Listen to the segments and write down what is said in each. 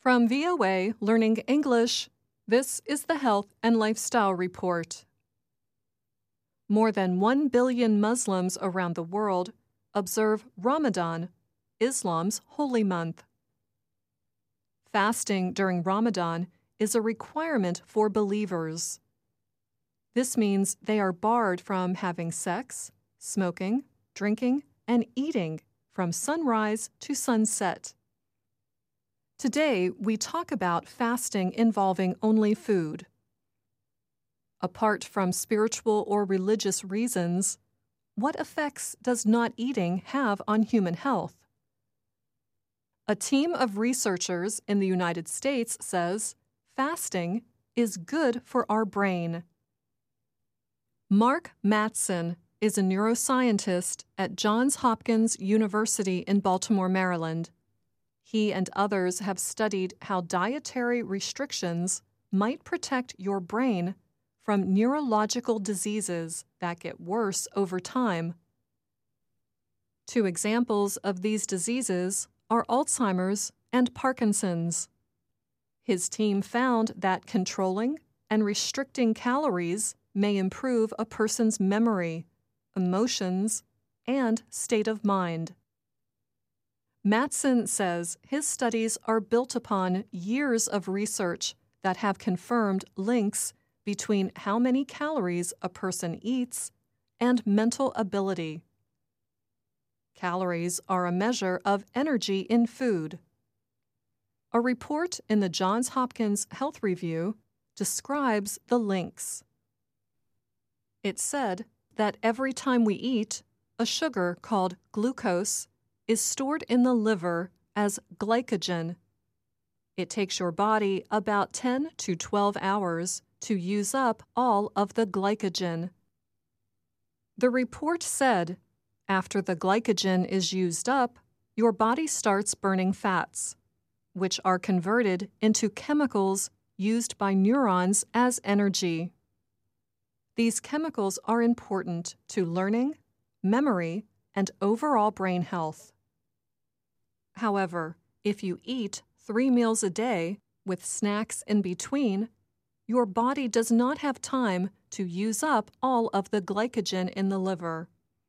From VOA Learning English, this is the Health and Lifestyle Report. More than 1 billion Muslims around the world observe Ramadan, Islam's holy month. Fasting during Ramadan is a requirement for believers. This means they are barred from having sex, smoking, drinking, and eating from sunrise to sunset. Today, we talk about fasting involving only food. Apart from spiritual or religious reasons, what effects does not eating have on human health? A team of researchers in the United States says fasting is good for our brain. Mark Mattson is a neuroscientist at Johns Hopkins University in Baltimore, Maryland. He and others have studied how dietary restrictions might protect your brain from neurological diseases that get worse over time. Two examples of these diseases are Alzheimer's and Parkinson's. His team found that controlling and restricting calories may improve a person's memory, emotions, and state of mind. Mattson says his studies are built upon years of research that have confirmed links between how many calories a person eats and mental ability. Calories are a measure of energy in food. A report in the Johns Hopkins Health Review describes the links. It said that every time we eat, a sugar called glucose is stored in the liver as glycogen. It takes your body about 10 to 12 hours to use up all of the glycogen. The report said, after the glycogen is used up, your body starts burning fats, which are converted into chemicals used by neurons as energy. These chemicals are important to learning, memory, and overall brain health. However, if you eat 3 meals a day with snacks in between, your body does not have time to use up all of the glycogen in the liver.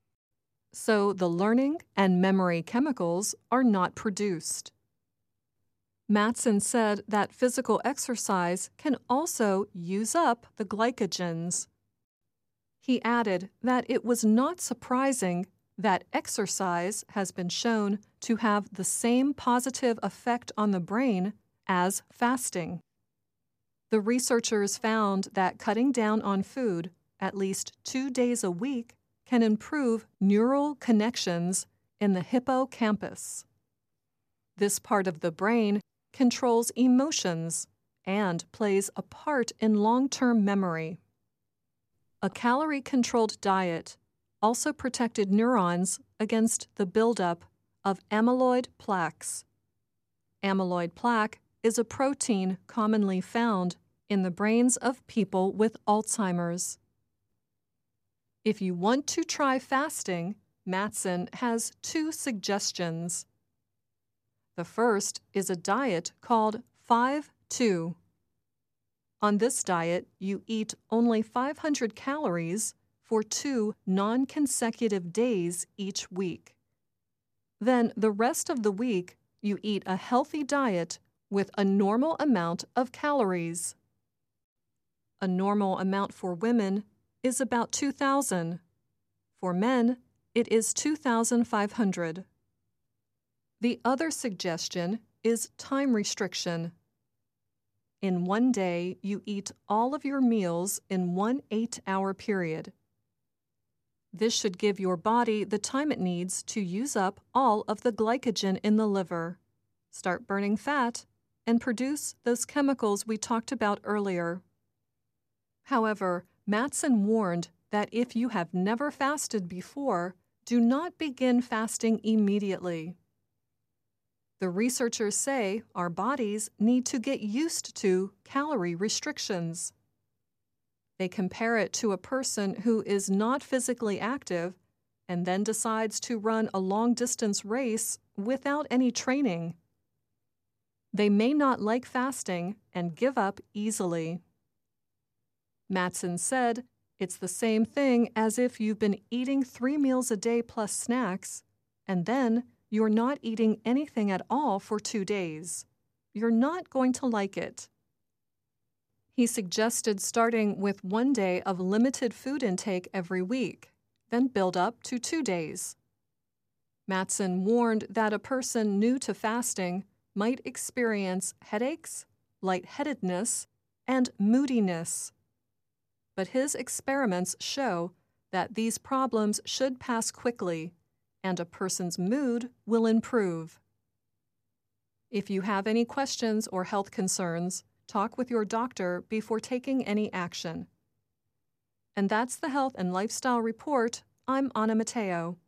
So the learning and memory chemicals are not produced. Mattson said that physical exercise can also use up the glycogens. He added that it was not surprising that exercise has been shown to have the same positive effect on the brain as fasting. The researchers found that cutting down on food at least 2 days a week can improve neural connections in the hippocampus. This part of the brain controls emotions and plays a part in long-term memory. A calorie-controlled diet also protected neurons against the buildup of amyloid plaques. Amyloid plaque is a protein commonly found in the brains of people with Alzheimer's. If you want to try fasting, Mattson has 2 suggestions. The first is a diet called 5-2. On this diet, you eat only 500 calories for 2 non-consecutive days each week. Then the rest of the week, you eat a healthy diet with a normal amount of calories. A normal amount for women is about 2,000. For men, it is 2,500. The other suggestion is time restriction. In one day, you eat all of your meals in 1 8-hour period. This should give your body the time it needs to use up all of the glycogen in the liver, start burning fat, and produce those chemicals we talked about earlier. However, Mattson warned that if you have never fasted before, do not begin fasting immediately. The researchers say our bodies need to get used to calorie restrictions. They compare it to a person who is not physically active and then decides to run a long-distance race without any training. They may not like fasting and give up easily. Mattson said, "It's the same thing as if you've been eating 3 meals a day plus snacks, and then you're not eating anything at all for 2 days. You're not going to like it." He suggested starting with 1 day of limited food intake every week, then build up to 2 days. Mattson warned that a person new to fasting might experience headaches, lightheadedness, and moodiness. But his experiments show that these problems should pass quickly, and a person's mood will improve. If you have any questions or health concerns, talk with your doctor before taking any action. And that's the Health and Lifestyle Report. I'm Anna Matteo.